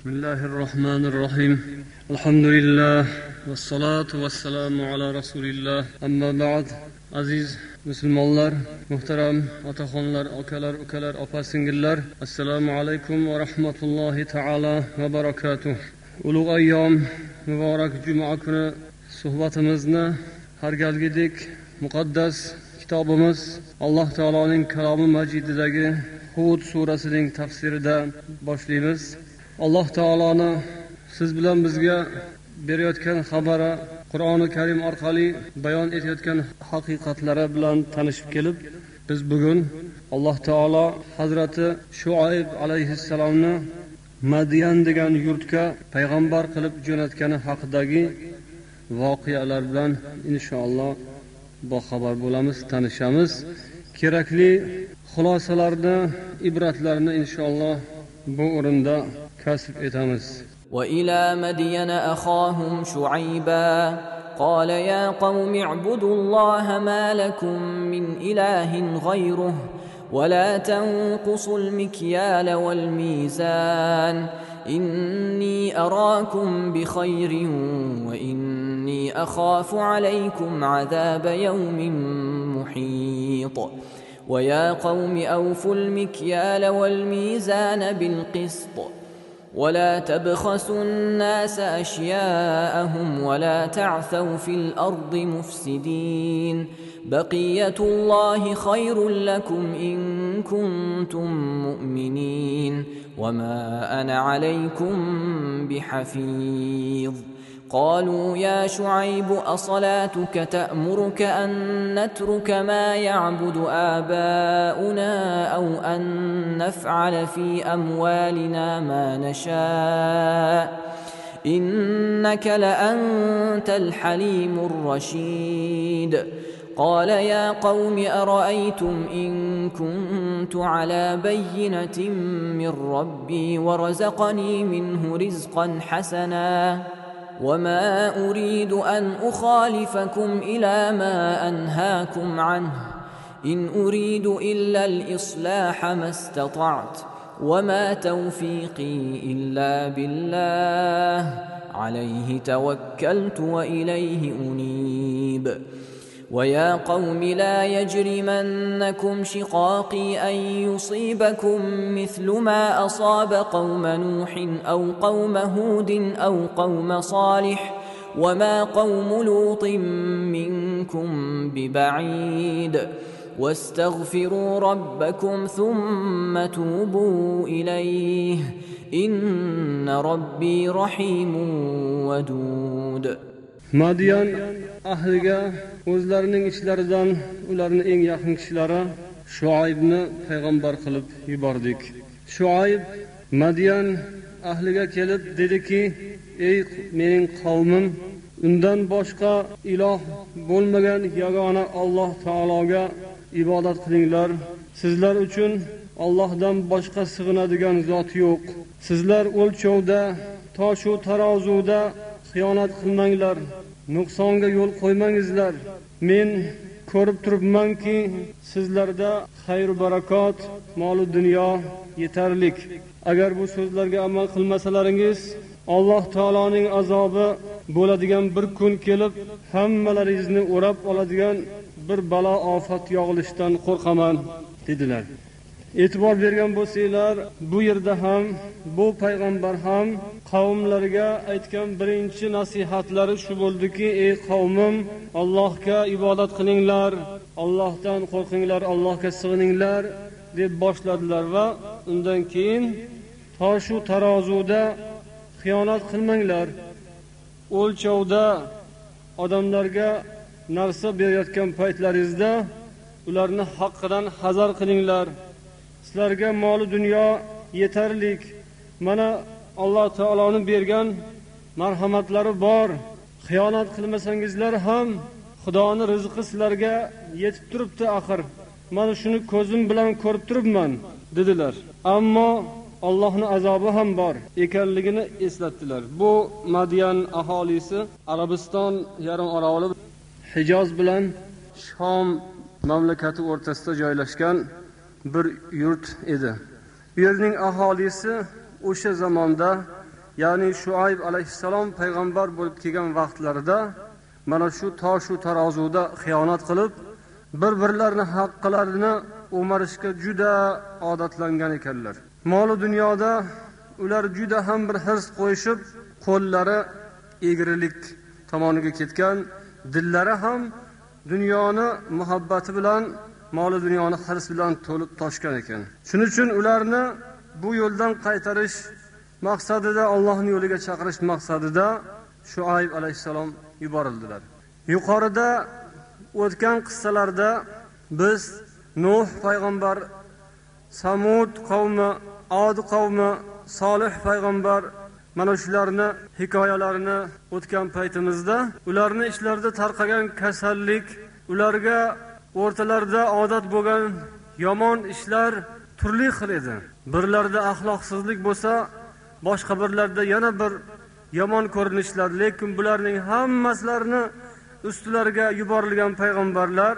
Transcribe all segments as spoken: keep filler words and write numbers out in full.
Bismillahirrahmanirrahim. Alhamdulillah vassalatu vassalamu ala rasulillah. Amma ba'd. Aziz musulmonlar, muhtaram otaxonlar, akalar, ukalar, opa-singillar, assalomu alaykum va rahmatullohi taala va barakatuh. Ulug' ayyom muborak juma kuni suhbatimizni har galgidek muqaddas kitobimiz Alloh taoloning kalomi majididagi Hud surasining tafsiridan boshlaymiz. Alloh taoloni siz bilan bizga berayotgan xabari Qur'oni Karim orqali bayon etayotgan haqiqatlari bilan tanishib kelib, biz bugun Alloh taolo Hazrati Shuayb alayhissalomni Madian degan yurtga payg'ambar qilib jo'natgani haqidagi voqealar bilan inshaalloh boxabar bo'lamiz, tanishamiz. Kerakli xulosalarni, ibratlarni inshaalloh bu o'rinda kasb etamiz. وإلى مدين أخاهم شعيبا قال يا قوم اعبدوا الله ما لكم من إله غيره ولا تنقصوا المكيال والميزان إني أراكم بخير وإني أخاف عليكم عذاب يوم محيط ويا قوم أوفوا المكيال والميزان بالقسط ولا تبخسوا الناس أشياءهم ولا تعثوا في الأرض مفسدين بقية الله خير لكم إن كنتم مؤمنين وما أنا عليكم بحفيظ قالوا يا شعيب أصلاتك تأمرك أن نترك ما يعبد آباؤنا أو أن نفعل في أموالنا ما نشاء إنك لأنت الحليم الرشيد قال يا قوم أرأيتم إن كنت على بينة من ربي ورزقني منه رزقا حسنا وما أريد أن أخالفكم إلى ما أنهاكم عنه إن أريد إلا الإصلاح ما استطعت وما توفيقي إلا بالله عليه توكلت وإليه أنيب ويا قوم لا يجرمنكم شقاقي أن يصيبكم مثل ما أصاب قوم نوح أو قوم هود أو قوم صالح وما قوم لوط منكم ببعيد واستغفروا ربكم ثم توبوا إليه إن ربي رحيم ودود. Madian ahliga o'zlarining ichlaridan ularning eng yaqin kishilari Shuaybni payg'ambar qilib yubordik. Shuayb Madian ahliga kelib dediki: "Ey mening qavmim, undan boshqa iloh bo'lmagan yagona Alloh taologa ibodat qilinglar. Sizlar uchun Allohdan boshqa sig'inadigan zot yo'q. Sizlar o'lchovda, toshu tarozuda xiyonat qilmanglar, nuqsonga yo'l qo'ymangizlar. Men ko'rib turibmanki, sizlarda xayr barakot, mol dunyo yetarlik. Agar bu so'zlarga amal qilmasalaringiz, Alloh taoloning azobi bo'ladigan bir kun kelib, hammalaringizni o'rab oladigan bir balo ofat yog'ilishidan qo'rqaman" dedilar. E'tibor bergan bo'lsanglar, bu yerda ham bu payg'ambar ham qavmlariga aytgan birinchi nasihatlari shu bo'ldiki: "Ey qavmim, Allohga ibodat qilinglar, Allohdan qo'rqinglar, Allohga sig'ininglar" deb boshladilar va undan keyin toshu tarozuda xiyonat qilmanglar, o'lchovda odamlarga narsa berayotgan paytlaringizda ularni haqqidan hazar qilinglar. Sizlarga mol dunyo yetarlik. Mana Alloh taoloning bergan marhamatlari bor. Xiyonat qilmasangizlar ham Xudoning rizqi sizlarga yetib turibdi axir. Mana shuni ko'zim bilan ko'rib turibman dedilar. Ammo Allohning azobi ham bor ekanligini eslatdilar. Bu Madian aholisi Arabiston yarim oroli Hijoz bilan Shom mamlakati o'rtasida joylashgan bir yurt edi. Bu yerning aholisi o'sha zamonda ya'ni Shuayb alayhissalom payg'ambar bo'lib kelgan vaqtlarida mana shu toshu tarozuda xiyonat qilib, bir-birlarini haqqalarini o'marishga juda odatlangan ekanlar. Mol dunyoda ular juda ham bir hirs qo'yishib, qo'llari egrilik tomoniga ketgan, dillari ham dunyoni muhabbati bilan, mol dunyoni hirs bilan to'lib toshgan ekan. Shuning uchun ularni bu yo'ldan qaytarish maqsadida, Allohning yo'liga chaqirish maqsadida Shuayb alayhissalom yuborildilar. Yuqorida o'tgan qissalarda biz Nuh payg'ambar, Samud qavmi, Ad qavmi, Solih payg'ambar mana shularni hikoyalarini o'tgan paytimizda ularni ishlarida tarqagan kasallik, ularga o'rtalarida odat bo'lgan yomon ishlar turli xil edi. Birlarda axloqsizlik bo'lsa, boshqa birlarda yana bir yomon ko'rinishlar, lekin bularning hammasilarini ustilariga yuborilgan payg'ambarlar,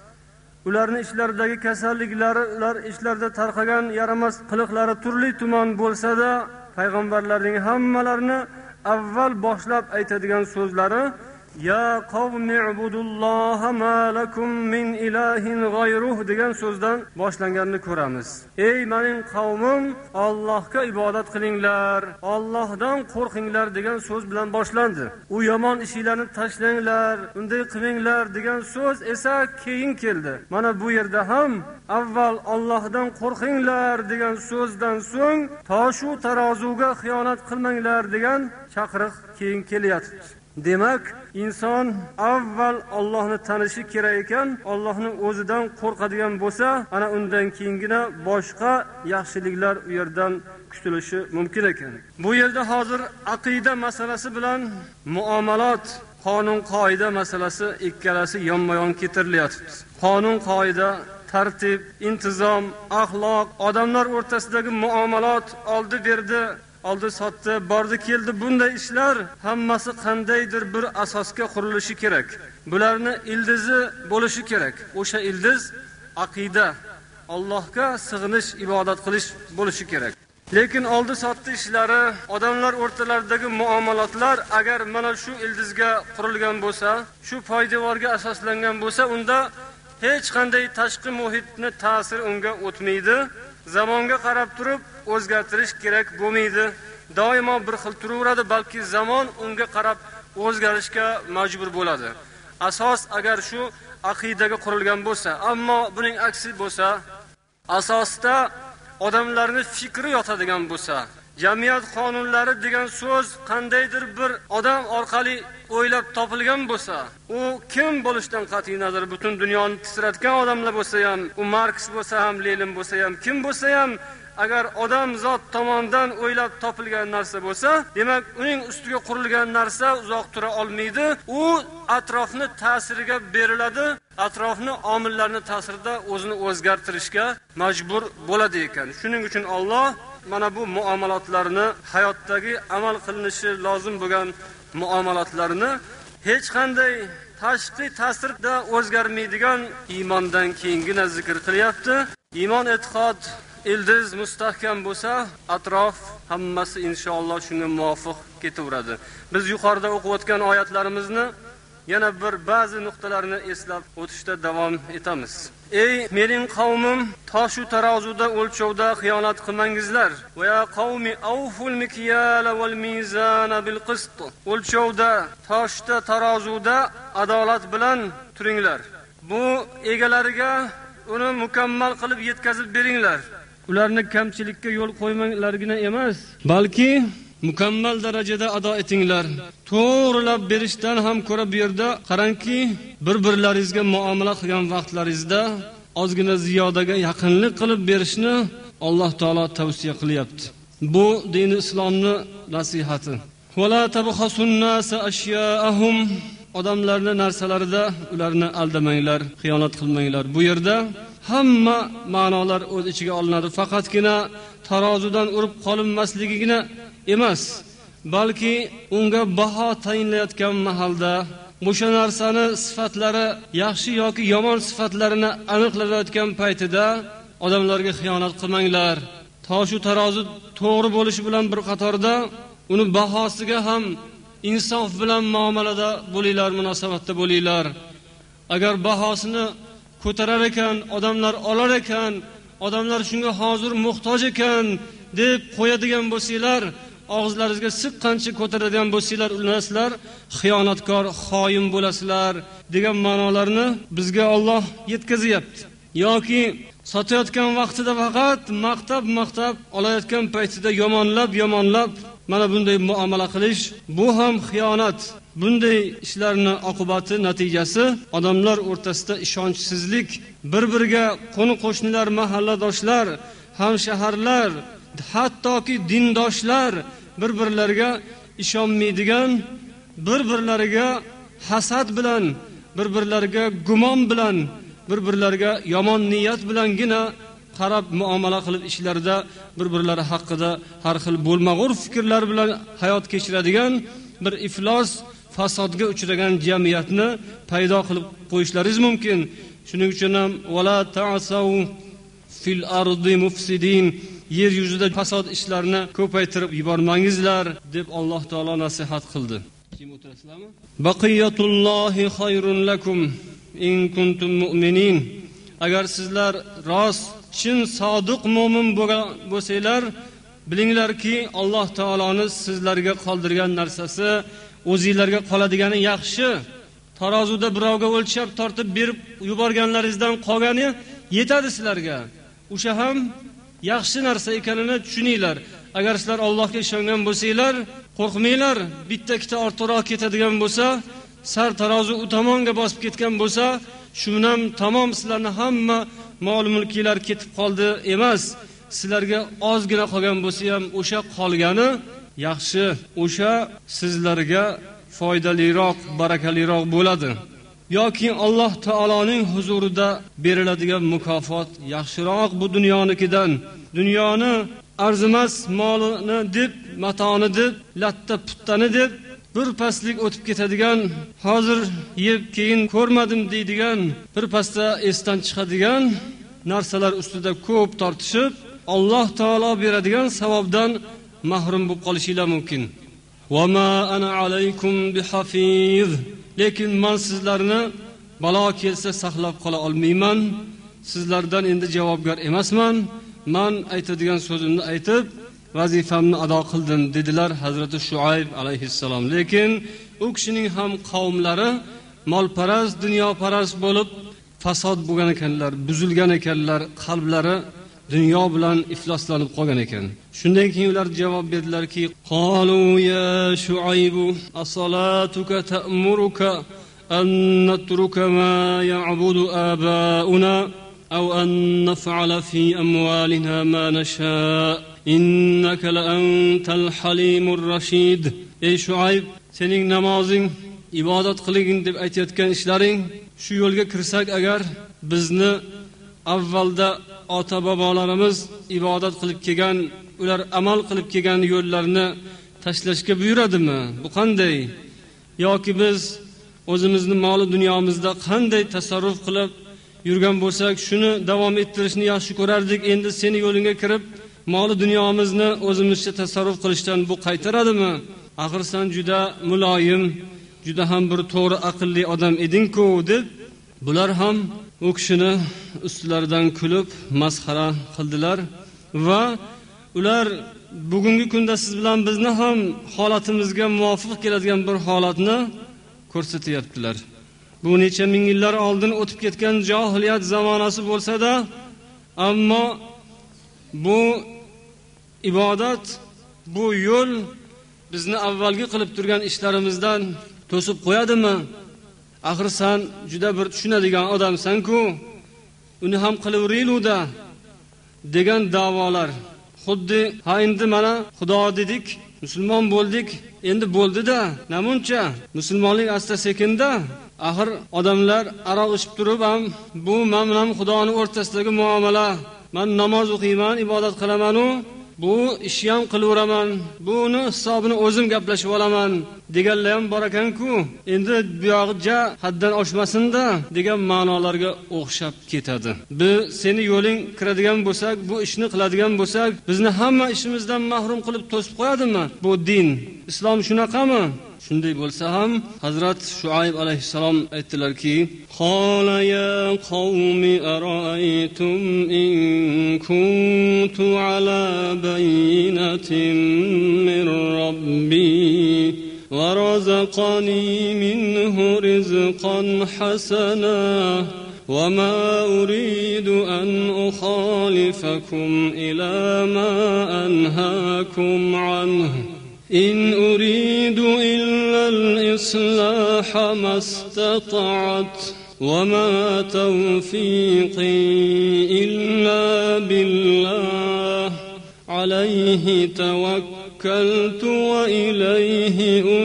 ularning ishlaridagi kasalliklari, ular ishlarda tarqagan yaramas qiliqlari turli tuman bo'lsa-da, payg'ambarlarning hammalarini avval boshlab aytadigan so'zlari ya qavmi ibudulloha ma lakum min ilahin g'ayruh degan so'zdan boshlanganini ko'ramiz. Ey mening qavmim, Allohga ibodat qilinglar, Allohdan qo'rqinglar degan so'z bilan boshlandi. U yomon ishlarni tashlanglar, unday qilinglar degan so'z esa keyin keldi. Mana bu yerda ham avval Allohdan qo'rqinglar degan so'zdan so'ng toshu tarozuga xiyonat qilmanglar degan chaqiriq keyin kelyapti. Demak, inson avval Allohni tanishi kerak ekan, Allohning o'zidan qo'rqadigan bo'lsa, ana undan keyingina boshqa yaxshiliklar u yerdan kutilishi mumkin ekan. Bu yerda hozir aqida masalasi bilan muomalat, qonun qoida masalasi ikkalasi yonma-yon keltirilyapti. Qonun qoida, tartib, intizom, axloq, odamlar o'rtasidagi muomalat, oldi-berdi, oldi sotdi, bordi keldi, bunday ishlar hammasi qandaydir bir asosga qurilishi kerak. Bularni ildizi bo'lishi kerak. O'sha ildiz aqida, Allohga sig'inish, ibodat qilish bo'lishi kerak. Lekin oldi sotdi ishlari, odamlar o'rtalaridagi muomalatlar agar mana shu ildizga qurilgan bo'lsa, shu poydevorga asoslangan bo'lsa, unda hech qanday tashqi muhitni ta'sir unga o'tmaydi. Zamonga qarab turib o'zgartirish kerak bo'lmaydi. Doimo bir xil turaveradi, balki zamon unga qarab o'zgarishga majbur bo'ladi. Asos agar shu aqidaga qurilgan bo'lsa, ammo buning aksi bo'lsa, asosda odamlarning fikri yotadigan bo'lsa, jamiyat qonunlari degan so'z qandaydir bir odam orqali o'ylab topilgan bo'lsa, u kim bo'lishidan qat'iy nazar butun dunyoni titratgan odamlar bo'lsa ham, u Marks bo'lsa ham, Lenin bo'lsa ham, kim bo'lsa ham, agar odam zot tomonidan o'ylab topilgan narsa bo'lsa, demak uning ustiga qurilgan narsa uzoq tura olmaydi. U atrofni ta'siriga beriladi, atrofni omillarni ta'sirida o'zini o'zgartirishga majbur bo'ladi ekan. Shuning uchun Alloh mana bu muomalatlarni, hayotdagi amal qilinishi lozim bo'lgan muomalatlarni hech qanday tashqi ta'sirda o'zgarmaydigan iymondan keyingina zikr qilyapti. Iymon, e'tiqod, ildiz mustahkam bo'lsa, atrof hammasi inshaalloh shunga muvofiq ketaveradi. Biz yuqorida o'qib o'tgan oyatlarimizni yana bir ba'zi nuqtalarni eslab o'tishda davom etamiz. Ey mening qavmim, toshu tarozuda o'lchovda xiyonat qilmangizlar. Va ya qavmi awful mikyala wal mizana bil qist. O'lchovda, toshda, tarozuda adolat bilan turinglar. Bu egalariga uni mukammal qilib yetkazib beringlar. Ularni kamchilikka yo'l qo'ymanglargina emas, balki mukammal darajada ado etinglar. To'g'rilab berishdan ham ko'ra bu yerda qarangki, bir-birlaringizga muomala qilgan vaqtlaringizda ozgina ziyodaga yaqinlik qilib berishni Alloh taolo tavsiya qilyapti. Bu din islomni nasihati. Wala tabkhasun nasa ashya'ahum. Odamlarning narsalarida ularni aldamanglar, xiyonat qilmanglar. Bu yerda hamma ma'nolar o'z ichiga olinadi. Faqatgina tarozudan urib qolinmasligigina emas, balki unga baho tayinlayotgan mahalda o'sha narsani sifatlari yaxshi yoki yomon sifatlarini aniqlayotgan paytida odamlarga xiyonat qilmanglar. Toshu tarozi to'g'ri bo'lishi bilan bir qatorda uni bahosiga ham insof bilan muomalada bo'linglar, munosabatda bo'linglar. Agar bahosini ko'tarar ekan, odamlar olar ekan, odamlar shunga hozir muhtoj ekan deb qo'yadigan bo'lsanglar, og'izlaringizga siqqancha ko'taradigan bo'lsanglar, ularlar xiyonatkor, xoin bo'lasizlar degan ma'nolarni bizga Alloh yetkazyapti. Yoki sotayotgan vaqtida faqat maqtab maqtab olayotgan paytida yomonlab yomonlab mana bunday muomala qilish, bu ham xiyonat. Bunday ishlarning oqibati, natijasi odamlar o'rtasida ishonchsizlik, bir-biriga qo'ni-qo'shnilar, mahalladoshlar, hamshaharlar, hattoki dindoshlar bir-birlariga ishonmaydigan, bir-birlariga hasad bilan, bir-birlariga gumon bilan, bir-birlariga yomon niyat bilangina qarab muomala qilib ishlarda bir-birlari haqida har xil bo'lmag'ur fikrlar bilan hayot kechiradigan bir iflos, fasodga uchragan jamiyatni paydo qilib qo'yishlaringiz mumkin. Shuning uchun ham wala ta'saw fil ardi mufsidin, yer yuzida fasod ishlarini ko'paytirib yubormangizlar deb Alloh taolo nasihat qildi. Kim o'tirasizlarmi? Baqiyatullohi khayrun lakum in kuntum mu'minin. Agar sizlar rost, chin sodiq mo'min bo'lsanglar, bilinglarki Alloh taoloning sizlarga qoldirgan narsasi o'zingizlarga qoladigani yaxshi. Tarozuda birovga o'lchab tortib berib yuborganlaringizdan qolgani yetadi sizlarga. O'sha ham yaxshi narsa ekanini tushuninglar. Agar sizlar Allohga ishongan bo'lsanglar, qo'rqmanglar. Bitta ikkita ortiqroq ketadigan bo'lsa, sar tarozi u tomonga bosib ketgan bo'lsa, shundan tamom sizlarning hamma mol mulkinglar ketib qoldi emas. Sizlarga ozgina qolgan bo'lsa ham o'sha qolgani yaxshi. O'sha sizlarga foydaliroq, barakaliroq bo'ladi. Yoki Alloh taoloning huzurida beriladigan mukofot yaxshiroq bu dunyonikidan. Dunyoni arzimas molini deb, matoni deb, latta puttani deb bir pastlik o'tib ketadigan, hozir yeb keyin ko'rmadim deydigan, bir pastda esdan chiqadigan narsalar ustida ko'p tortishib, Alloh taolo beradigan savobdan mahrum bo'lib qolishinglar mumkin. Va ma ana alaykum bihafiz. Lekin men sizlarni balo kelsa saqlab qola olmayman. Sizlardan endi javobgar emasman. Men aytadigan so'zimni aytib, vazifamni ado qildim dedilar Hazrati Shuayb alayhissalom. Lekin u kishining ham qavmlari molparast, dunyoparast bo'lib fasod bo'lgan ekanlar, buzilgan ekanlar, qalblari dunyo bilan ifloslanib qolgan ekan. Shundan keyin ular javob berdilarki: "Qalu ya Shuayb, as-salatuka ta'muruka an natruka ma ya'budu aba'una aw an naf'ala fi amwalina ma nasha. Innaka la antal halimur rashid." Ey Shuayb, sening namozing, ibodat qiling deb aytayotgan ishlaring, shu yo'lga kirsak agar, bizni avvalda ota bobolarimiz ibodat qilib kelgan, ular amal qilib kelgan yo'llarni tashlashga buyuradimi? Bu qanday? Yoki biz o'zimizni moli dunyomizda qanday tasarruf qilib yurgan bo'lsak, shuni davom ettirishni yaxshi ko'rardik. Endi seni yo'lingga kirib, moli dunyomizni o'zimizcha tasarruf qilishdan bu qaytaradimi? Axir sen juda muloyim, juda ham bir to'g'ri aqlli odam eding-ku deb bular ham u kishini ustlaridan kulib masxara qildilar va ular bugungi kunda siz bilan bizni ham holatimizga muvofiq keladigan bir holatni ko'rsatyaptilar. Bu necha ming yillar oldin o'tib ketgan jahiliyat zamonasi bo'lsa-da, ammo bu ibodat, bu yo'l bizni avvalgi qilib turgan ishlarimizdan to'sib qo'yadimi? Axir sen juda bir tushunadigan odamsan-ku, uni ham qilaveraylik-da degan da'volar. Xuddi ha endi mana Xudo dedik, musulmon bo'ldik, endi bo'ldi-da, namuncha musulmonlik asta-sekinda. Axir odamlar aroq ichib turib ham bu men bilan Xudoning o'rtasidagi muomala, men namoz o'qiyman, ibodat qilaman-u, bu ishni ham qilaveraman, buni hisobini o'zim gaplashib olaman deganlar ham bor ekan-ku. Endi bu yog'iga haddan oshmasin-da degan ma'nolarga o'xshab ketadi. Biz seni yo'ling kiradigan bo'lsak, bu ishni qiladigan bo'lsak, bizni hamma ishimizdan mahrum qilib to'sib qo'yadimi? Bu din, islom shunaqami? Shunday bo'lsa ham Hazrat Shuayb alayhissalom aytdilarki: "Qala ya qawmi ara'aytum in kuntu ala bayyinatin min rabbi wa razaqani minhu rizqan hasana wa ma uridu an ukhalifakum ila ma anhaakum anhu إن أريد إلا الإصلاح ما استطعت وما توفيقي إلا بالله عليه توكلت وإليه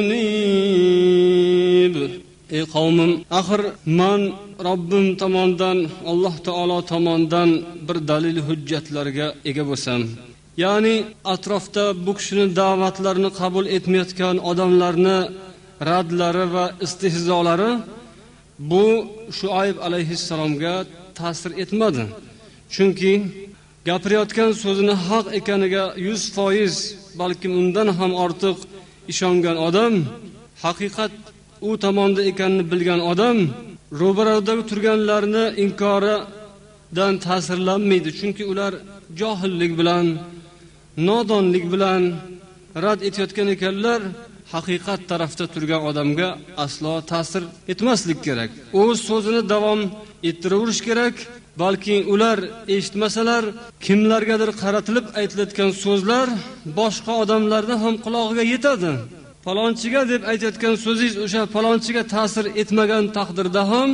أنيب." Ey qavmim, axir men Robbim tomonidan, Alloh taolo tomonidan bir dalil hujjatlarga ega bo'lsam, ya'ni atrofda bu kishining da'vatlarini qabul etmayotgan odamlarni radlari va istehzolari bu Shuayb alayhissalomga ta'sir etmadi. Chunki gapirayotgan so'zini haq ekaniga yuz foiz balki undan ham ortiq ishongan odam, haqiqat u tomonda ekanini bilgan odam ro'barada turganlarni inkoridan ta'sirlanmaydi. Chunki ular johillik bilan, nodonlik bilan rad etayotgan ekanlar. Haqiqat tarafda turgan odamga aslo ta'sir etmaslik kerak. O'z so'zini davom ettiraverish kerak. Balki ular eshitmasalar, kimlargadir qaratilib aytilayotgan so'zlar boshqa odamlarning ham quloqiga yetadi. Falonchiga deb aytayotgan so'zingiz o'sha falonchiga ta'sir etmagan taqdirda ham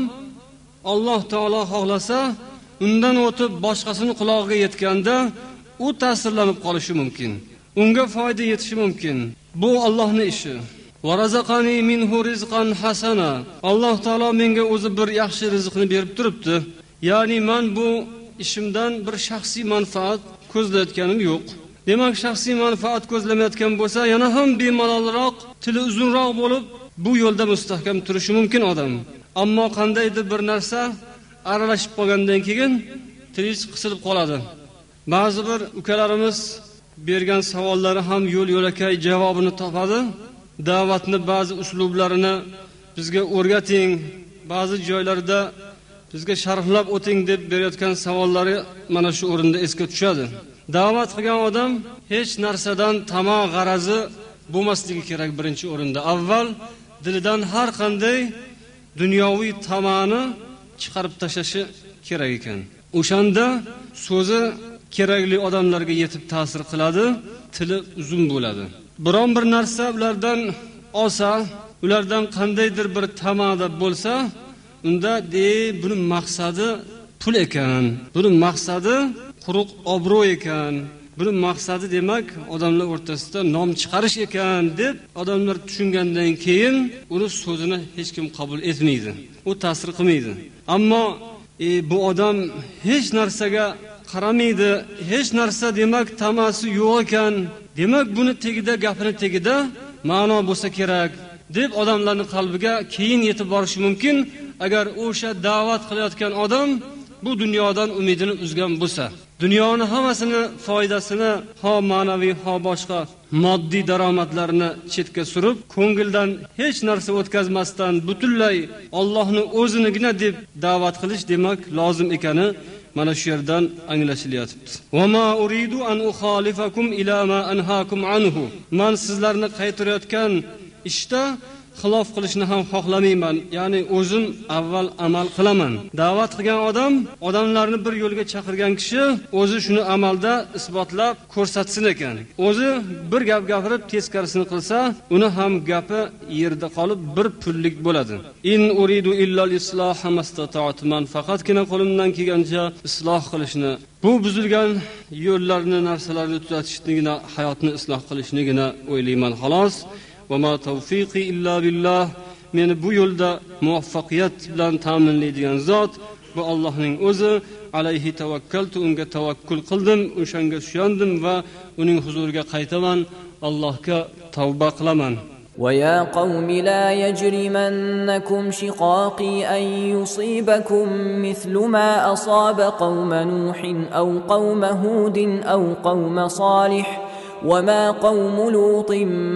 Alloh taolo xohlasa, undan o'tib boshqasining quloqiga yetganda u ta'sirlanib qolishi mumkin. Unga foyda yetishi mumkin. Bu Allohning ishi. Va razaqani minhu rizqan hasana. Alloh taolo menga o'zi bir yaxshi rizqni berib turibdi. Ya'ni men bu ishimdan bir shaxsiy manfaat ko'zlayotganim yo'q. Demak, shaxsiy manfaat ko'zlamayotgan bo'lsa, yana ham bemalolroq, tili uzunroq bo'lib, bu yo'lda mustahkam turishi mumkin odam. Ammo qandaydir bir narsa aralashib qolgandan keyin tilingiz qisilib qoladi. Ba'zi bir ukalarimiz bergan savollari ham yo'l yo'lakay javobini topadi. Da'vatni ba'zi uslublarini bizga o'rgating, ba'zi joylarda bizga sharhlab o'ting deb berayotgan savollari mana shu o'rinda esga tushadi. Da'vat qilgan odam hech narsadan tamo g'arazi bo'lmasligi kerak birinchi o'rinda. Avval dilidan har qanday dunyoviy tamoni chiqarib tashlashi kerak ekan. O'shanda so'zi kerakli odamlarga yetib ta'sir qiladi, tili uzun bo'ladi. Biron bir narsa ulardan olsa, ulardan qandaydir bir tamoda bo'lsa, unda de buni maqsadi pul ekan, buni maqsadi quruq obro' ekan, buni maqsadi demak odamlar o'rtasida nom chiqarish ekan deb odamlar tushungandan keyin uni so'zini hech kim qabul etmaydi. U ta'sir qilmaydi. Ammo e, bu odam hech narsaga qaramaydi, hech narsa demak tamasi yo'q ekan, demak buni tegida, gapini tegida ma'no bo'lsa kerak deb odamlarning qalbiga keyin yetib borishi mumkin. Agar o'sha da'vat qilayotgan odam bu dunyodan umidini uzgan bo'lsa, dunyoni hammasini foydasini, ha ma'naviy, ha boshqa moddiy daromadlarini chetga surib, ko'ngildan hech narsa o'tkazmasdan butunlay Allohning o'zinigina deb da'vat qilish demak lozim ekani mana shu yerdan anglashilyapti. Va ma uridu an ukhalifakum ila ma anhaakum anhu. Men sizlarni qaytarayotgan ishda xilof qilishni ham xohlamayman. Ya'ni o'zim avval amal qilaman. Da'vat qilgan odam, odamlarni bir yo'lga chaqirgan kishi o'zi shuni amalda isbotlab ko'rsatsin ekan. O'zi bir gap gapirib teskarisini qilsa, uni ham gapi yerda qolib bir pullik bo'ladi. In uridu illal isloha mastata'tuman. Faqatgina qo'limdan kelgancha isloh qilishni, bu buzilgan yo'llarni, narsalarni tuzatishni, hayotni isloh qilishnigina o'ylayman xolos. Va ma tawfiqi illa billah. Meni bu yo'lda muvaffaqiyat bilan ta'minlaydigan zot bu Allohning o'zi. Alayhi tavakkaltu, unga tavakkul qildim, o'shanga suyandim va uning huzuriga qaytaman, Allohga tavba qilaman. وَيَا قَوْمِ لَا يَجْرِمَنَّكُمْ شِقَاقِي أَن يُصِيبَكُم مِّثْلُ مَا أَصَابَ قَوْمَ نُوحٍ أَوْ قَوْمَ هُودٍ أَوْ قَوْمَ صَالِحٍ وَمَا قَوْمُ لُوطٍ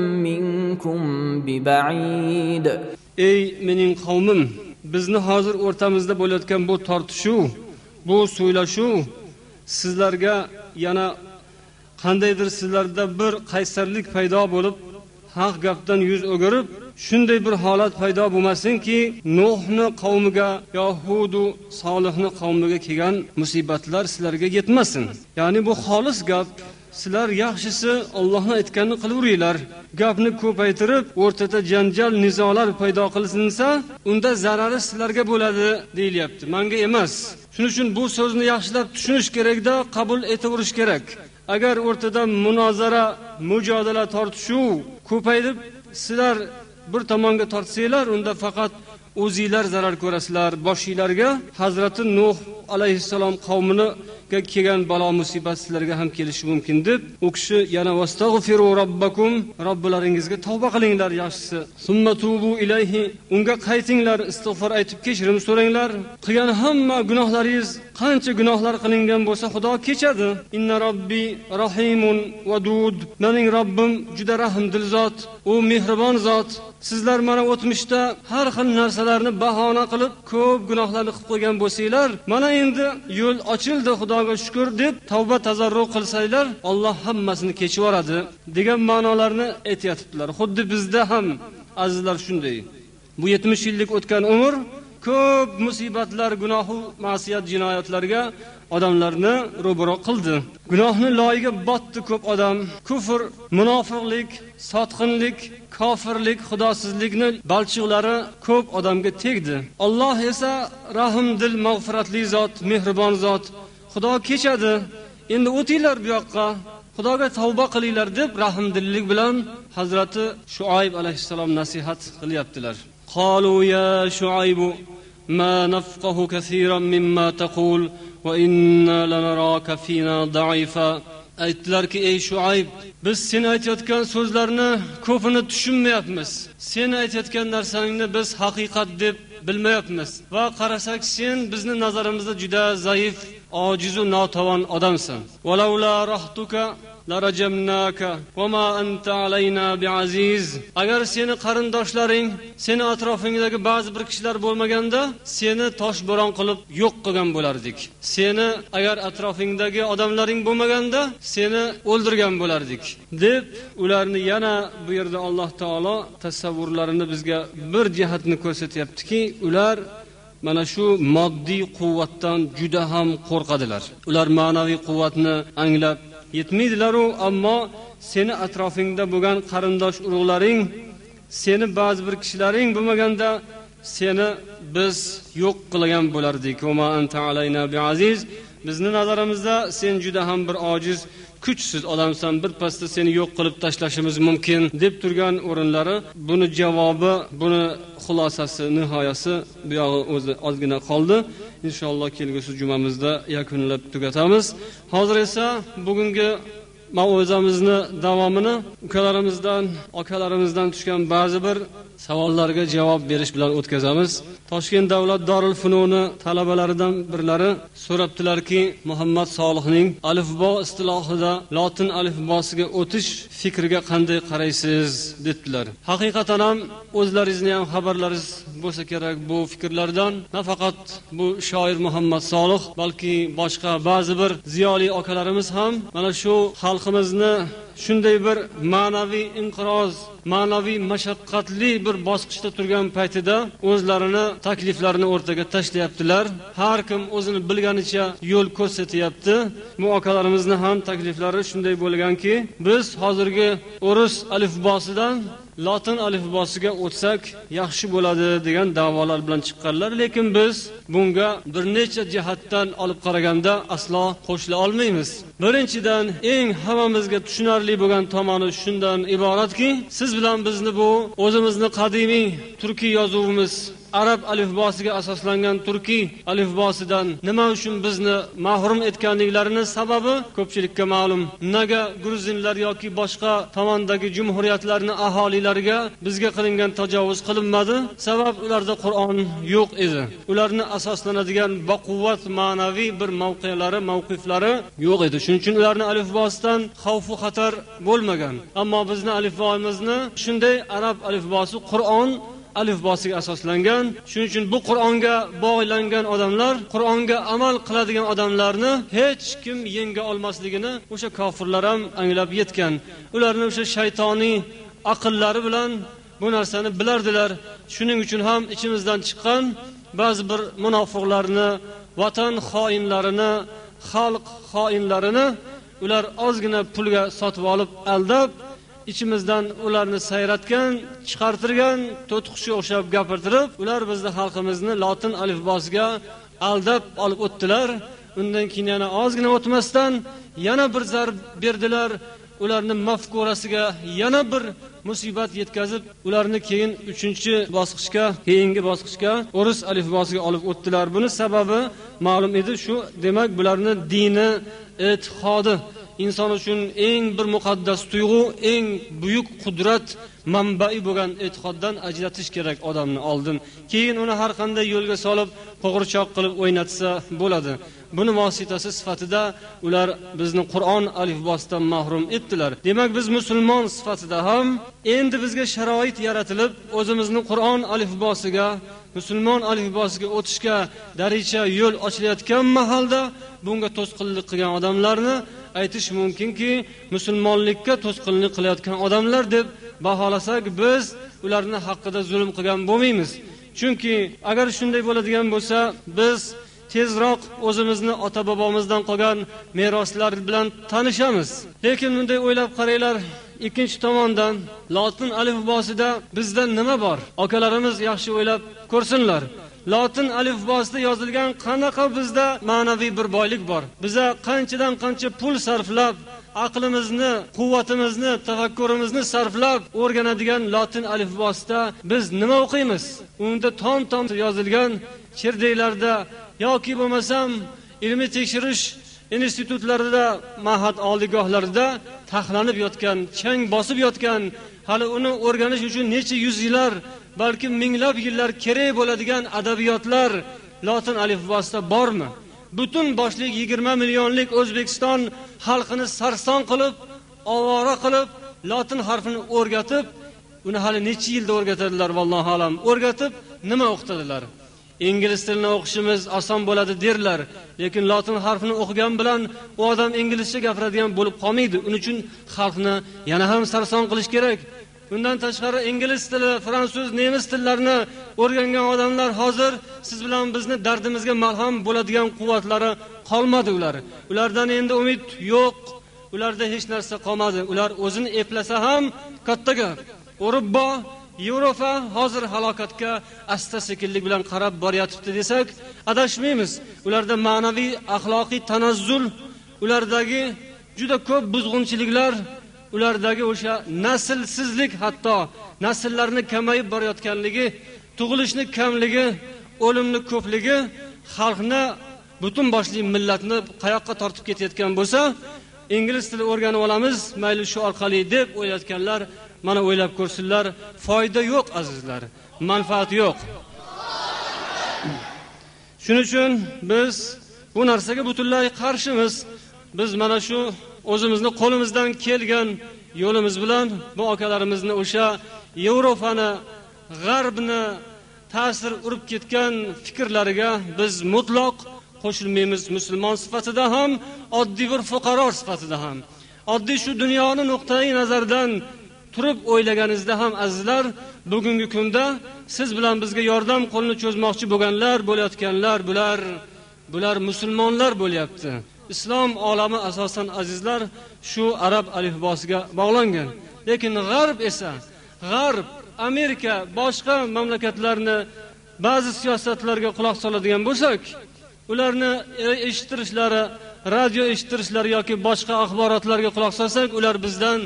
مِّنكُم بِبَعِيدٍ. Ey mening qavmim, bizni hozir o'rtamizda bo'layotgan bu tortishuv, bu so'ylashuv sizlarga yana qandaydir sizlarda bir qaysarlik paydo bo'lib, haq gapdan yuz o'girib, shunday bir holat paydo bo'lmasinki, Nuhni qavmiga, Yahudu Solihni qavmiga kelgan musibatlar sizlarga yetmasin. Ya'ni bu xolis gap. Sizlar yaxshisi Allohning aytganini qilaveringlar. Gapni ko'paytirib, o'rtada janjal, nizolar paydo qilinsa, unda zarari sizlarga bo'ladi deyilyapti. Menga emas. Shuning uchun bu so'zni yaxshilab tushunish kerakda, qabul etaverish kerak. Agar o'rtada munozara, mujodala, tortishuv ko'payib, sizlar bir tomonga tortsanglar, unda faqat o'zingizlar zarar ko'rasizlar. Boshingizlarga Hazrati Nuh alayhissalom qavmini kelgan balo musibat sizlarga ham kelishi mumkin deb, u kishi yana vastag'firu robbakum, Robblaringizga tavba qilinglar yaxshisi. Summa tubu ilayhi, unga qaytinglar, istig'for aytib kechirim so'ranglar. Qilgan hamma gunohlaringiz, qancha gunohlar qilingan bo'lsa, Xudo kechadi. Inna robbi rahimun vadud. Mening Robbim juda rahmdil zot, u mehribon zot. Sizlar mana o'tmishda har xil narsalarni bahona qilib, ko'p gunohlarni qilib qo'ygan bo'lsanglar, mana endi yo'l ochildi, Xudoga shukr deb tavba tazarru qilsanglar, Alloh hammasini kechib yuboradi degan ma'nolarni aytayotibdilar. Xuddi bizda ham azizlar shunday. Bu yetmish yillik o'tgan umr ko'p musibatlar, gunoh, ma'siyat, jinoyatlarga odamlarni ro'baro qildi. Gunohni loyiga botdi ko'p odam. Kufr, munofiqlik, sotqinlik, kofirlik, xudosizlikni balchiqlari ko'p odamga tegdi. Alloh esa rahmdil, mag'firatli zot, mehribon zot. Xudo kechadi. Endi o'tinglar bu yoqqa, Xudoga tavba qilinglar deb rahmdillik bilan Hazrati Shuayb alayhissalom nasihat qilyaptilar. Qalu ya Shuayb ma nafqahu kaseeran mimma taqul va inna lanaraka fina da'ifa. Aytdilarki, ey Shuayb, biz sen aytayotgan so'zlarni ko'pini tushunmayapmiz. Sen aytayotgan narsangni biz haqiqat deb bilmayapmiz va qarasak sen bizni nazarimizda juda zaif, ojiz va notavon odamsan. Walavla rahtuka larajamnaka wama anta alayna biaziz. Agar seni qarindoshlaring, seni atrofingdagi ba'zi bir kishilar bo'lmaganda, seni toshbo'ron qilib yo'q qilgan bo'lardik. Seni agar atrofingdagi odamlaring bo'lmaganda, seni o'ldirgan bo'lardik deb ularni yana bu yerda Alloh taolo tasavvurlarini bizga bir jihatni ko'rsatyaptiki, ular mana shu moddiy quvvatdan juda ham qo'rqadilar. Ular ma'naviy quvvatni anglab yetmaydilar-u, ammo seni atrofingda bo'lgan qarindosh urug'laring, seni ba'zi bir kishilaring bo'lmaganda seni biz yo'q qilgan bo'lardik. Va ma anta alayna biaziz. Bizning nazarimizda sen juda ham bir ojiz, kuchsiz odamsan, bir pasda seni yo'q qilib tashlashimiz mumkin deb turgan o'rinlari. Buni javobi, buni xulosasi, nihoyasi bu yog'i o'zi ozgina qoldi. Inshaalloh kelgusi jumamizda yakunlab tugatamiz. Hozir esa bugungi mavzuyimizni davomini ukalarimizdan, akalarimizdan tushgan ba'zi bir savollarga javob berish bilan o'tkazamiz. Toshkent davlat Darul Fununi talabalaridan birlari so'rabdilarki, Muhammad Solihning alifbo istilohida lotin alifbosiga o'tish fikriga qanday qaraysiz dedilar. Haqiqatan ham o'zlaringizning ham xabarlaringiz bo'lsa kerak bu fikrlardan. Nafaqat bu shoir Muhammad Solih, balki boshqa ba'zi bir ziyoli akalarimiz ham mana shu xalqimizni shunday bir ma'naviy inqiroz, ma'naviy mashaqqatli bir bosqichda turgan paytida o'zlarini takliflarini o'rtaga tashlayaptilar. Har kim o'zini bilganicha yo'l ko'rsatyapti. Bu akalarimizni ham takliflari shunday bo'lganki, biz hozirgi o'rus alifbosidan lotin alifbosiga o'tsak yaxshi bo'ladi degan da'volar bilan chiqqanlar, lekin biz bunga bir necha jihatdan olib qaraganda aslo qo'shila olmaymiz. Birinchidan, eng hammamizga tushunarli bo'lgan tomoni shundan iboratki, siz bilan bizni bu o'zimizni qadimiy turkiy yozuvimiz arab alifbosiga asoslangan turkiy alifbosidan nima uchun bizni mahrum etganliklarini sababi ko'pchilikka ma'lum. Nega gruzinlar yoki boshqa tomondagi jumhuriyatlarning aholilariga bizga qilingan tajovuz qilinmadi? Sabab ularda Qur'on yo'q edi. Ularni asoslanadigan baquvvat ma'naviy bir mavqelari, mavqiflari yo'q edi. Shuning uchun ularning alifbosidan xavf va xatar bo'lmagan. Ammo bizning alifbomizni shunday arab alifbosi Qur'on alifbosiga asoslangan. Shuning uchun bu Qur'onga bog'langan odamlar, Qur'onga amal qiladigan odamlarni hech kim yenga olmasligini o'sha kofirlar ham anglab yetgan. Ularning o'sha shaytoniy aqllari bilan bu narsani bilardilar. Shuning uchun ham ichimizdan chiqqan ba'zi bir munofiqlarni, vatan xoinlarini, xalq xoinlarini ular ozgina pulga sotib olib aldab, ichimizdan ularni sayratgan, chiqartirgan, to'tiqushga o'xshab gapirtirib, ular bizning xalqimizni lotin alifbosiga aldab olib o'tdilar. Undan keyin yana ozgina o'tmasdan yana bir zarb berdilar. Ularni mafkurasiga yana bir musibat yetkazib, ularni keyin uchinchi bosqichga, keyingi bosqichga o'ris alifbosiga olib o'tdilar. Buni sababi ma'lum edi, shu demak bularni dini, e'tiqodi inson uchun eng bir muqaddas tuyg'u, eng buyuk qudrat manbai bo'lgan e'tiqoddan ajratish kerak odamni oldin. Keyin uni har qanday yo'lga solib, qo'g'irchoq qilib o'ynatsa bo'ladi. Buni vositasi sifatida ular bizni Qur'on alifbosidan mahrum etdilar. Demak, biz musulmon sifatida ham endi bizga sharoit yaratilib, o'zimizni Qur'on alifbosiga, musulmon alifbosiga o'tishga daricha yo'l ochilayotgan mahalda bunga to'sqinlik qilgan odamlarni aytish mumkinki, musulmonlikka to'sqinlik qilayotgan odamlar deb baholasak, biz ularning haqqida zulm qilgan bo'lmaymiz. Chunki agar shunday bo'ladigan bo'lsa, biz tezroq o'zimizni ota-bobomizdan qolgan meroslar bilan tanishamiz. Lekin bunday o'ylab qaranglar, ikkinchi tomondan lotin alifbosida bizdan nima bor? Akalarimiz yaxshi o'ylab ko'rsinlar. Lotin alifbosida yozilgan qanaqa bizda ma'naviy bir boylik bor. Biza qanchadan qancha pul sarflab, aqlimizni, quvvatimizni, tafakkurimizni sarflab o'rganadigan lotin alifbosida biz nima o'qiymiz? Unda tom-tom yozilgan cherdeylarda yoki bo'lmasam ilmiy tekshirish institutlarida, ma'had oliygohlarida taxlanib yotgan, chang bosib yotgan, hali uni o'rganish uchun necha yuz yillar, balki minglab yillar kerak bo'ladigan adabiyotlar lotin alifbosida bormi? Butun boshlik yigirma millionlik O'zbekiston xalqini sarson qilib, ovora qilib, lotin harfini o'rgatib, uni hali necha yilda o'rgatadilar vallohu alam. O'rgatib nima o'qitadilar? Ingliz tilini o'qishimiz oson bo'ladi derlar, lekin lotin harfini o'qigan bilan u odam inglizcha gapiradigan bo'lib qolmaydi. Uning uchun xalqni yana ham sarson qilish kerak. Bundan tashqari ingliz tili, fransuz, nemis tillarini o'rgangan odamlar hozir siz bilan bizni dardimizga malham bo'ladigan quvvatlari qolmadi ular. Ulardan endi umid yo'q. Ularda hech narsa qolmadi. Ular o'zini eplasa ham katta gap. Yevropa, Yevropa hozir halokatga asta-sekinlik bilan qarab boryapti desak, adashmaymiz. Ularda ma'naviy, axloqiy tanazzul, ulardagi juda ko'p buzg'unchiliklar, ulardagi o'sha naslsizlik, hatto nasllarni kamayib borayotganligi, tug'ilishni kamligi, o'limni ko'pligi xalqni, butun boshli millatni qayoqqa tortib ketayotgan bo'lsa, ingliz tili o'rganib olamiz, mayli shu orqali deb o'ylayotganlar mana o'ylab ko'rsinlar, foyda yo'q azizlar, manfaat yo'q. Shuning uchun biz bu narsaga butunlay qarshimiz. Biz mana shu o'zimizni qo'limizdan kelgan yo'limiz bilan bu akalarimizni o'sha Yevropani, g'arbni ta'sir urib ketgan fikrlariga biz mutlaq qo'shilmaymiz. Musulmon sifatida ham, oddiy bir fuqaro sifatida ham. Oddiy shu dunyoni nuqtai nazardan turib o'ylaganingizda ham azizlar, bugungi kunda siz bilan bizga yordam qo'lini cho'zmoqchi bo'lganlar, bo'layotganlar, bular bular musulmonlar bo'lyapti. Islom olami asosan azizlar shu arab alifbosiga bog'langan. Lekin g'arb esa, g'arb, Amerika, boshqa mamlakatlarni ba'zi siyosatlarga quloq soladigan bo'lsak, ularni eshittirishlari, radio eshittirishlari yoki boshqa axborotlarga quloq solsak, ular bizdan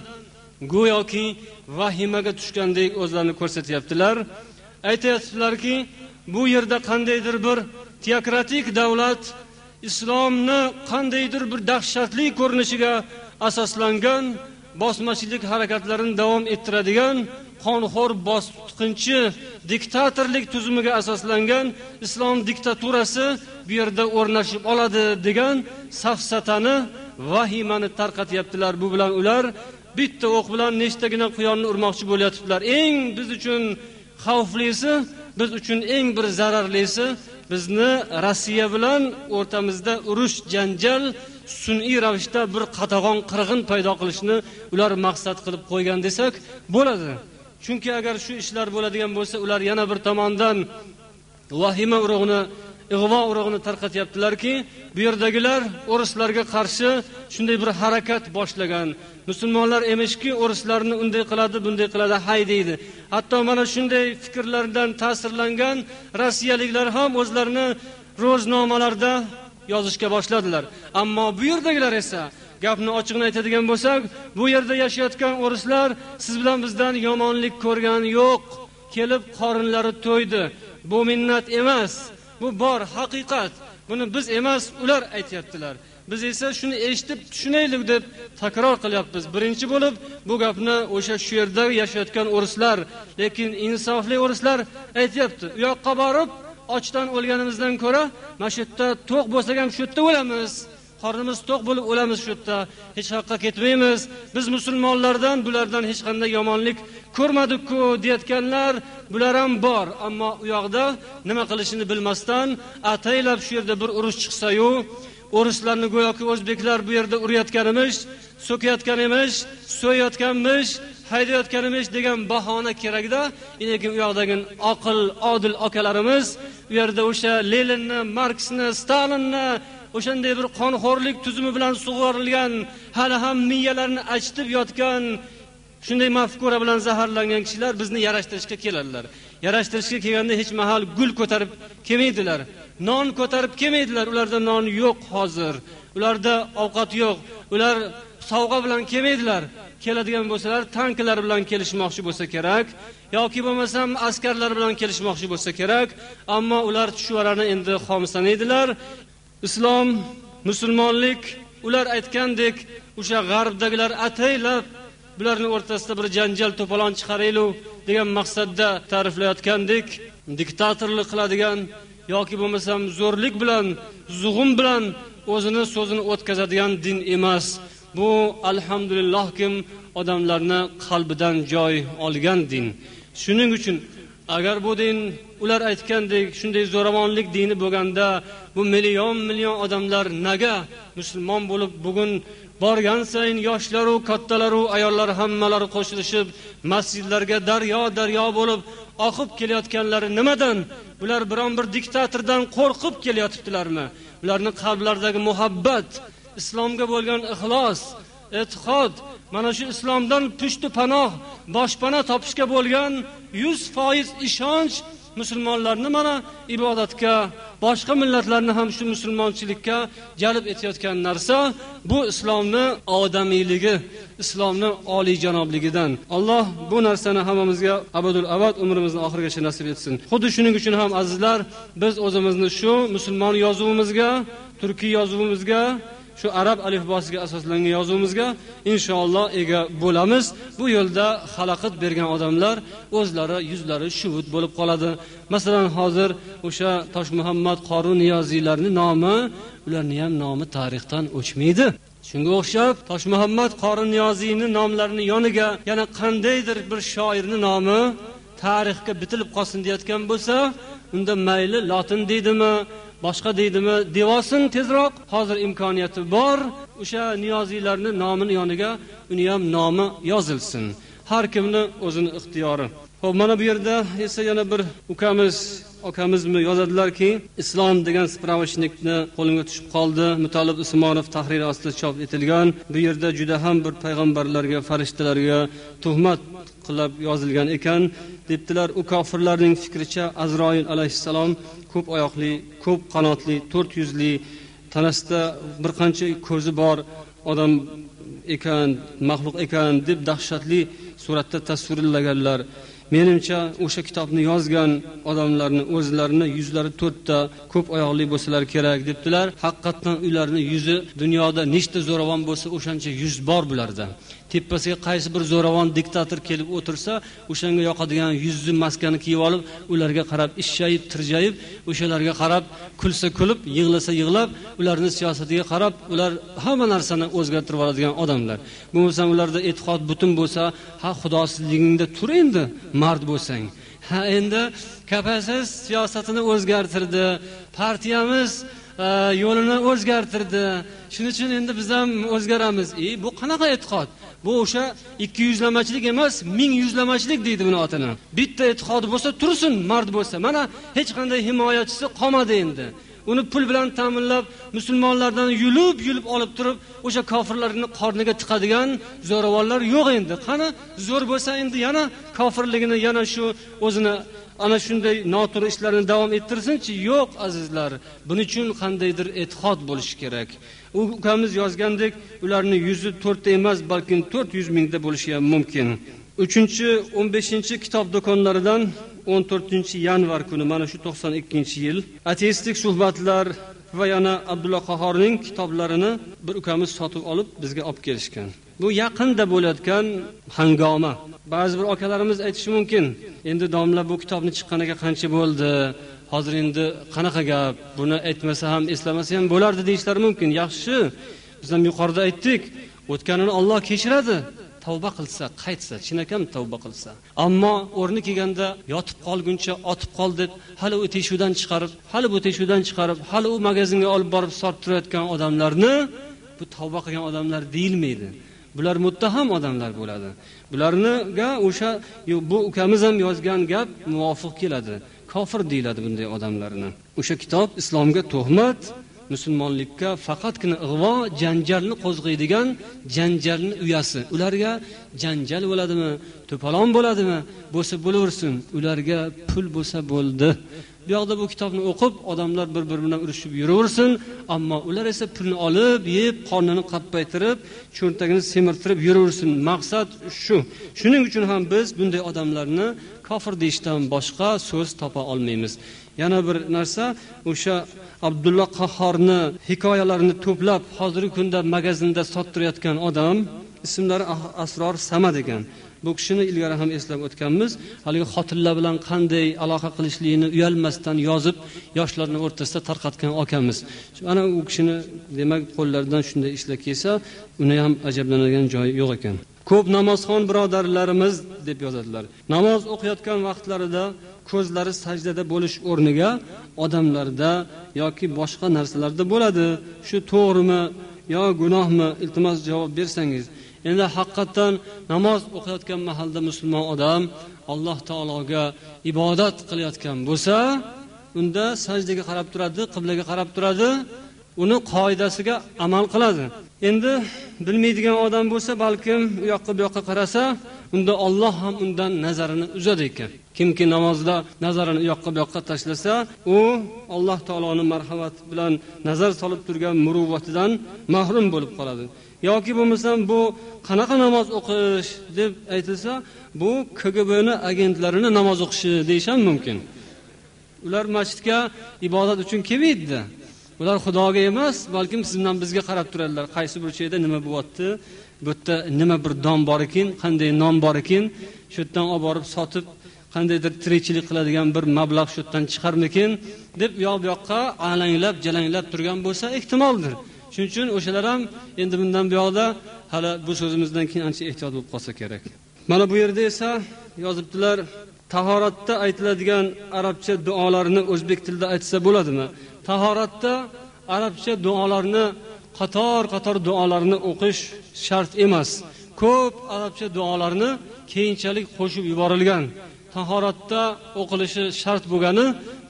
go'yoki vahimaga tushgandek o'zlarini ko'rsatyaptilar. Aytayaptilarki, bu yerda qandaydir bir teokratik davlat islomni qandaydir bir dahshatli ko'rinishiga asoslangan bosmachilik harakatlarini davom ettiradigan qonxo'r bosqinchi diktatorlik tuzumiga asoslangan islom diktaturasi bu yerda o'rnashib oladi degan safsatani, vahimani tarqatyaptilar. Bu bilan ular bitta o'q bilan nechtagina quyonni urmoqchi bo'lyaptilar. Eng biz uchun xavflisi, biz uchun eng bir zararlisi bizni Rossiya bilan o'rtamizda urush, janjal, sun'iy ravishda bir qatag'on qirg'in paydo qilishni ular maqsad qilib qo'ygan desak bo'ladi. Chunki agar shu ishlar bo'ladigan bo'lsa, ular yana bir tomondan vahima urug'ini, ig'vo urug'ini tarqatyaptilarki, bu yerdagilar o'rislarga qarshi shunday bir harakat boshlagan. Musulmonlar emishki, o'rislarni unday qiladi, bunday qiladi, hay deydi. Hatto mana shunday fikrlardan ta'sirlangan rossiyaliklar ham o'zlarini ro'znomalarda yozishga boshladilar. Ammo bu yerdagilar esa, gapni ochiqni aytadigan bo'lsak, bu yerda yashayotgan o'rislar siz bilan bizdan yomonlik ko'rgan yo'q. Kelib qorinlari to'ydi. Bu minnat emas, bu bor haqiqat. Buni biz emas, ular aytayaptilar. Biz esa shuni eshitib tushunaylik deb takror qilyapmiz. Birinchi bo'lib bu gapni o'sha shu yerda yashayotgan o'rislar, lekin insofli o'rislar aytayapti. U yoqqa borib ochdan o'lganimizdan ko'ra, mana shu yerda to'q bo'lsak ham shu yerda o'lamiz. Qornimiz to'q bo'lib o'lamiz shu yerda. Hech haqqa ketmaymiz. Biz musulmonlardan bulardan hech qanday yomonlik ko'rmadik-ku deyotganlar bular ham bor. Ammo u yoqda nima qilishini bilmasdan ataylab shu yerda bir urush chiqsa-yu, o'rislarni go'yoki o'zbeklar bu yerda urayotganimiz, so'kayotganimiz, so'yayotganmiz, haydayotganimiz degan bahona kerakda. Lekin u yoqdagi aql, odil akalarimiz u yerda o'sha Leninni, Marksni, Stalinni o'shanday bir qonxo'rlik tuzumi bilan sug'orilgan, hali ham miyalarini achitib yotgan, shunday mafkura bilan zaharlangan kishilar bizni yarashtirishga keladilar. Yarashtirishga kelganda hech mahal gul ko'tarib kelmaydilar. Non ko'tarib kelmaydilar. Ularda non yo'q hozir. Ularda ovqat yo'q. Ular sovg'a bilan kelmaydilar. Keladigan bo'lsalar tanklar bilan kelishmoqchi bo'lsa kerak, yoki bo'lmasam askarlar bilan kelishmoqchi bo'lsa kerak. Ammo ular tushvarani endi xomsanaydilar. Islom, musulmonlik, ular aytgandek o'sha g'arbdagilar ataylab bularning o'rtasida bir janjal to'polon chiqaraylik degan maqsadda ta'riflayotgandek, diktatorlik qiladigan yoki bo'lmasam zo'rlik bilan, zug'um bilan o'zini so'zini o'tkazadigan din emas. Bu alhamdulillah kim odamlarni qalbidan joy olgan din. Shuning uchun agar bu din ular aytgandek shunday zo'ravonlik dini bo'lganda, bu million million odamlar naga musulmon bo'lib bugun borgan sayin yoshlaru, kattalaru, ayollar hammalari qo'shilishib masjidlarga daryo daryo bo'lib oqib kelayotganlari nimadan? Bular biron bir diktatordan qo'rqib kelyotibdilarmi? Ularning qalblaridagi muhabbat, islomga bo'lgan ixlos, e'tiqod, mana shu islomdan pushti panoh, boshpana topishga bo'lgan yuz foiz ishonch musulmonlarni mana ibodatga, boshqa millatlarni ham shu musulmonchilikka jalb etayotgan narsa bu islomni odamiyligi, islomni oliyjanobligidan. Alloh bu narsani hammamizga abadul abad umrimizni oxirigacha nasib etsin. Xuddi shuning uchun ham azizlar, biz o'zimizni shu musulmon yozuvimizga, turkiy yozuvimizga, shu arab alifbosiga asoslangan yozuvimizga inshaalloh ega bo'lamiz. Bu yo'lda xalaqit bergan odamlar o'zlari yuzlari shuvut bo'lib qoladi. Masalan, hozir o'sha Toshmuhammad Qorun Niyoziylarning nomi, ularning ham nomi tarixdan o'chmaydi. Shunga o'xshab Toshmuhammad Qorun Niyoziyning nomlarini yoniga yana qandaydir bir shoirning nomi tarixga bitilib qolsin deyotgan bo'lsa, unda mayli lotin deydimi, boshqa deydimi, devosin tezroq. Hozir imkoniyati bor. O'sha Niyoziylarning nomini yoniga uni ham nomi yozilsin. Har kimning o'zini ixtiyori. Xo'p, mana bu yerda esa yana bir ukamiz, okamizmi yozadilarki, islom degan spravishnikni qo'limga tushib qoldi. Mutallib Usmonov tahriri ostida chop etilgan. Bu yerda juda ham bir payg'ambarlarga, farishtalarga tuhmat qilib yozilgan ekan. Debdilar, u kofirlarning fikricha Azroil alayhissalom ko'p oyoqli, ko'p qanotli, to'rt yuzli, tanasida bir qancha ko'zi bor odam ekan, maxluq ekan deb dahshatli suratda tasvirlaganlar. menimcha o'sha kitobni yozgan odamlarni o'zlarini yuzlari to'rtta ko'p oyoqli bo'lsalar kerak debdilar. Haqiqatan ularning yuzi dunyoda nechta zo'ravon bo'lsa o'shancha yuz bor bularda. Tepasiga qaysi bir zo'ravon diktator kelib o'tirsa, o'shanga yoqadigan yuzni maskani kiyib olib, ularga qarab ishshayib, tirjayib, o'shalarga qarab kulsa kulib, yig'lasa yig'lab, ularning siyosatiga qarab, ular hamma narsani o'zgartirib oladigan odamlar. Bo'lmasa ularda e'tiqod butun bo'lsa, ha xudosizligingda tur endi, mard bo'lsang. Ha endi K P S S siyosatini o'zgartirdi, partiyamiz yo'lini o'zgartirdi. Shuning uchun endi biz ham o'zgaramiz. E, bu qanaqa e'tiqod? Bu o'sha ikki yuzlamachilik emas, ming yuzlamachilik deydi buni otini. Bitta e'tiqodi bo'lsa, tursin, mard bo'lsa. Mana hech qanday himoyachisi qolmadi endi. Uni pul bilan ta'minlab, musulmonlardan yulib-yulib olib turib, o'sha kofirlarning qorniga tiqadigan zo'ravonlar yo'q endi. Qani zo'r bo'lsa endi yana kofirligini, yana shu o'zini ana shunday noto'g'ri ishlarni davom ettirsin-chi? Yo'q, azizlar. Buning uchun qandaydir e'tiqod bo'lishi kerak. U ukamiz yozgandek, ularning yuzi to'rtta emas, balki to'rt yuz mingda bo'lishi ham mumkin. uchinchi o'n beshinchi kitob do'konlaridan o'n to'rtinchi yanvar kuni, mana shu to'qson ikkinchi yil, ateistik suhbatlar va yana Abdulla Qahhorning kitoblarini bir ukamiz sotib olib bizga olib kelishgan. Bu yaqinda bo'layotgan hangoma. Ba'zi bir akalarimiz aytishi mumkin, endi domla bu kitobni chiqqaniga qancha bo'ldi? Hozir endi qanaqa gap? Buni aytmasa ham, eslamasa ham bo'lardi deyishlari mumkin. Yaxshi, biz ham yuqorida aytdik, o'tganini Alloh kechiradi. Tavba qilsa, qaytsa, chinakam tavba qilsa. Ammo o'rni kelganda yotib qolguncha otib qol deb, hali u teshuvdan chiqarib, hali bu teshuvdan chiqarib, hali u magazinga olib borib sottirayotgan odamlarni bu tavba qilgan odamlar deyilmaydi. Bular muttaham odamlar bo'ladi. Bularniga o'sha bu ukamiz ham yozgan gap muvofiq keladi. Kofir deyiladi bunday odamlarni. O'sha kitob islomga tuhmat, musulmonlikka faqatgina ig'vo, janjalni qo'zg'aydigan janjalning uyasi. Ularga janjal bo'ladimi, to'polon bo'ladimi, bo'lsa bo'laversin. Ularga pul bo'lsa bo'ldi. Bu yoqda bu kitobni o'qib, odamlar bir-biri bilan urushib yuraversin, ammo ular esa pulni olib, yeb, qornini qappaytirib, cho'ntagini semirtirib yuraversin. Maqsad shu. Shuning uchun ham biz bunday odamlarni kofir deyishdan boshqa so'z topa olmaymiz. Yana bir narsa, o'sha Abdulla Qahhorni hikoyalarini to'plab hozirgi kunda magazinda sottirayotgan odam, ismlari Asror Samad ekan. Bu kishini ilgari ham eslab o'tganmiz. Haligi xotinlar bilan qanday aloqa qilishligini uyalmasdan yozib, yoshlarning o'rtasida tarqatgan akamiz. Ana u kishini demak qo'llaridan shunday ishlar kelsa, uni ham ajablanadigan joyi yo'q ekan. Ko'p namozxon birodarlarimiz deb yozadilar. Namoz o'qiyotgan vaqtlarida ko'zlari sajdada bo'lish o'rniga odamlarda yoki boshqa narsalarda bo'ladi. Shu to'g'rimi yo gunohmi? Iltimos javob bersangiz. Endi haqiqatan namoz o'qiyotgan mahalda musulmon odam Alloh taologa ibodat qilayotgan bo'lsa, unda sajdaga qarab turadi, qiblaga qarab turadi, uni qoidasiga amal qiladi. Endi bilmaydigan odam bo'lsa, balkim u yoqqa bu yoqqa qarasa, unda Alloh ham undan nazarini uzadi ekan. Kimki namozda nazarini u yoqqa bu yoqqa tashlasa, u Alloh taoloning marhamat bilan nazar solib turgan muruvvatidan mahrum bo'lib qoladi. Yoki bo'lmasam bu qanaqa namoz o'qish deb aytilsa, bu K G B'ning agentlarini namoz o'qishi deyish ham mumkin. Ular masjidga ibodat uchun kelmaydi. Ular Xudoga emas, balkim siz bilan bizga qarab turadilar. Qaysi bir joyda nima bo'lyapti? Bu yerda nima bir don bor ekan, qanday non bor ekan, shu yerdan olib borib sotib, qandaydir tirikchilik qiladigan bir mablag' shu yerdan chiqarmikin deb yoq bu yoqqa alanglab, jalanglab turgan bo'lsa, ehtimoldir. Shuning uchun o'shalar ham endi bundan bu yoqda hali bu so'zimizdan keyin ancha ehtiyot bo'lib qolsa kerak. Mana bu yerda esa yozibdilar, tahoratda aytiladigan arabcha duolarni o'zbek tilida aytsa bo'ladimi? Tahoratda arabcha duolarni qator-qator duolarni o'qish shart emas. Ko'p arabcha duolarni keyinchalik qo'shib yuborilgan. Tahoratda o'qilishi shart bo'lgani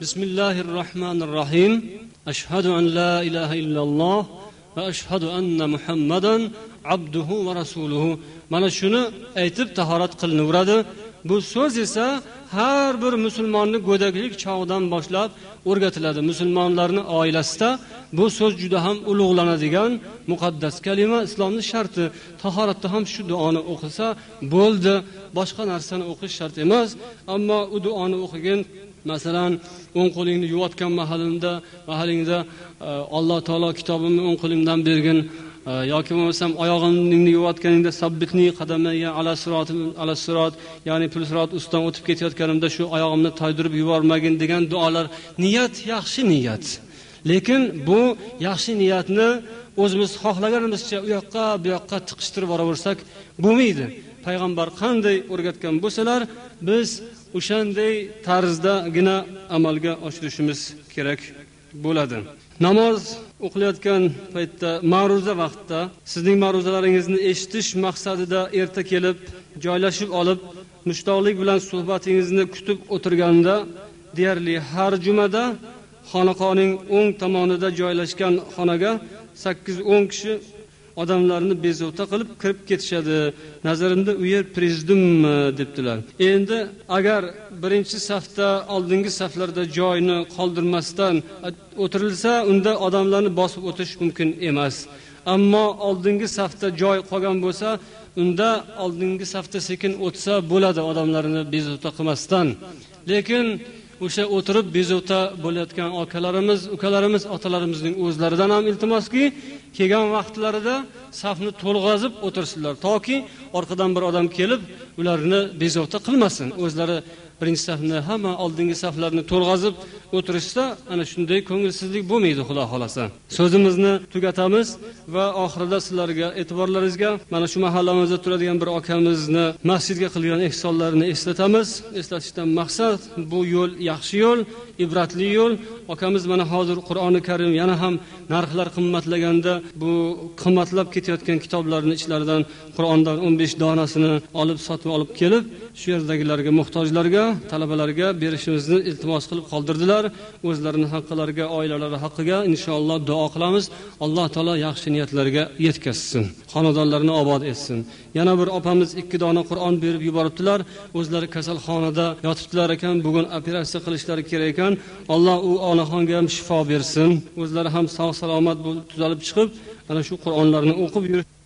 Bismillahirrohmanirrohim. Ashhadu an la ilaha illalloh va ashhadu anna Muhammadan abduhu va rasuluhu. Mana shuni aytib tahorat qilinaveradi. Bu so'z esa har bir musulmonni go'daklik chog'idan boshlab o'rgatiladi. Musulmonlarning oilasida bu so'z juda ham ulug'lanadigan muqaddas kalima, islomning sharti. Tahoratda ham shu duoni o'qisa bo'ldi, boshqa narsani o'qish shart emas. Ammo u duoni o'qigan, masalan, o'ng qo'lingni yuvotgan mahalingda, mahalingda Alloh taolo kitobimni o'ng qo'limdan bergin yoki bo'lmasam oyog'ingni yuvotganingda sabbitni qadamaya ala sirat ala sirat, ya'ni pul sirat ustidan o'tib ketayotganimda shu oyog'imni toydirib yubormagin degan duolar, niyat yaxshi niyat. Lekin bu yaxshi niyatni o'zimiz xohlaganimizcha u yoqqa bu yoqqa tiqishtirib boraversak bo'lmaydi. Payg'ambar qanday o'rgatgan bo'lsalar, biz o'shanday tarzdagina amalga oshirishimiz kerak bo'ladi. Namoz o'qilayotgan paytda, ma'ruza vaqtida sizning ma'ruzalaringizni eshitish maqsadida erta kelib, joylashib olib, mushtoqlik bilan suhbatingizni kutib o'tirganda, deyarli har jumada xonaqoning o'ng tomonida joylashgan xonaga sakkiz o'n kishi odamlarni bezovta qilib kirib ketishadi. Nazarimda u yer prezidiummi debdilar. Endi agar birinchi safda, oldingi saflarda joyni qoldirmasdan o'tirilsa, unda odamlarni bosib o'tish mumkin emas. Ammo oldingi safda joy qolgan bo'lsa, unda oldingi safda sekin o'tsa bo'ladi, odamlarni bezovta qilmasdan. Lekin o'sha o'tirib bezovta bo'layotgan akalarimiz, ukalarimiz, otalarimizning o'zlaridan ham iltimoski, kelgan vaqtlarida safni to'lg'azib o'tirsinlar, toki orqadan bir odam kelib ularni bezovta qilmasin. O'zlari birinchi safni, hamma oldingi saflarni to'lg'azib o'tirishsa, ana shunday ko'ngilsizlik bo'lmaydi, xudo xolasa. So'zimizni tugatamiz va oxirida sizlarga, e'tiborlaringizga mana shu mahallamizda turadigan bir akamizni masjidga qilgan ehsonlarini eslatamiz. Eslatishdan maqsad, bu yo'l yaxshi yo'l, ibratli yo'l. Akamiz mana hozir Qur'oni Karim yana ham narxlar qimmatlaganda bu qimmatlab ketayotgan kitoblarning ichlaridan Qur'ondan o'n besh donasini olib sotib olib kelib, shu yerdagilarga, muhtojlarga, talabalarga berishimizni iltimos qilib qoldirdilar. O'zlarining haqqilariga, oilalari haqqiga inshaalloh duo qilamiz. Alloh taolo yaxshi niyatlarga yetkazsin, xonadonlarni obod etsin. Yana bir opamiz ikki dona Qur'on berib yuboribdilar. O'zlari kasalxonada yotibdilar ekan, bugun operatsiya qilishlari kerak ekan. Alloh u onaxonga ham shifo bersin. O'zlari ham sog' salomat bo'lib tuzalib chiqib, ana shu Qur'onlarni o'qib yurish